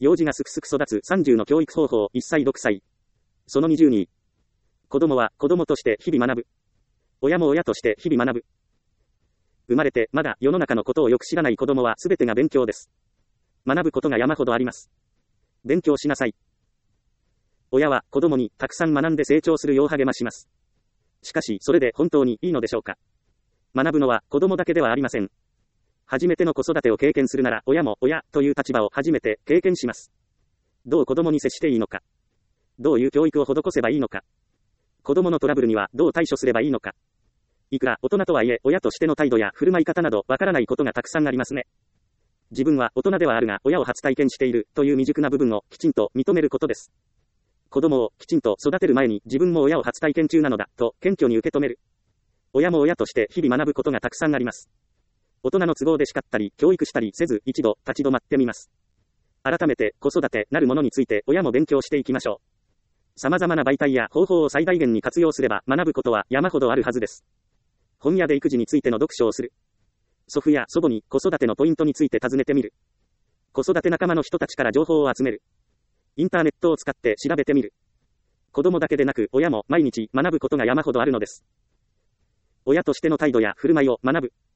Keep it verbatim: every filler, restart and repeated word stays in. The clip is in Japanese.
幼児がすくすく育つさんじゅうの教育方法いっさいろくさい。そのにじゅうに。子供は子供として日々学ぶ。親も親として日々学ぶ。生まれてまだ世の中のことをよく知らない子供はすべてが勉強です。学ぶことが山ほどあります。勉強しなさい。親は子供にたくさん学んで成長するよう励まします。しかしそれで本当にいいのでしょうか。学ぶのは子供だけではありません。初めての子育てを経験するなら親も親という立場を初めて経験します。どう子供に接していいのか。どういう教育を施せばいいのか。子供のトラブルにはどう対処すればいいのか。いくら大人とはいえ親としての態度や振る舞い方などわからないことがたくさんありますね。自分は大人ではあるが親を初体験しているという未熟な部分をきちんと認めることです。子供をきちんと育てる前に自分も親を初体験中なのだと謙虚に受け止める。親も親として日々学ぶことがたくさんあります。大人の都合で叱ったり教育したりせず一度立ち止まってみます。改めて子育てなるものについて親も勉強していきましょう。様々な媒体や方法を最大限に活用すれば学ぶことは山ほどあるはずです。本屋で育児についての読書をする。祖父や祖母に子育てのポイントについて尋ねてみる。子育て仲間の人たちから情報を集める。インターネットを使って調べてみる。子供だけでなく親も毎日学ぶことが山ほどあるのです。親としての態度や振る舞いを学ぶ。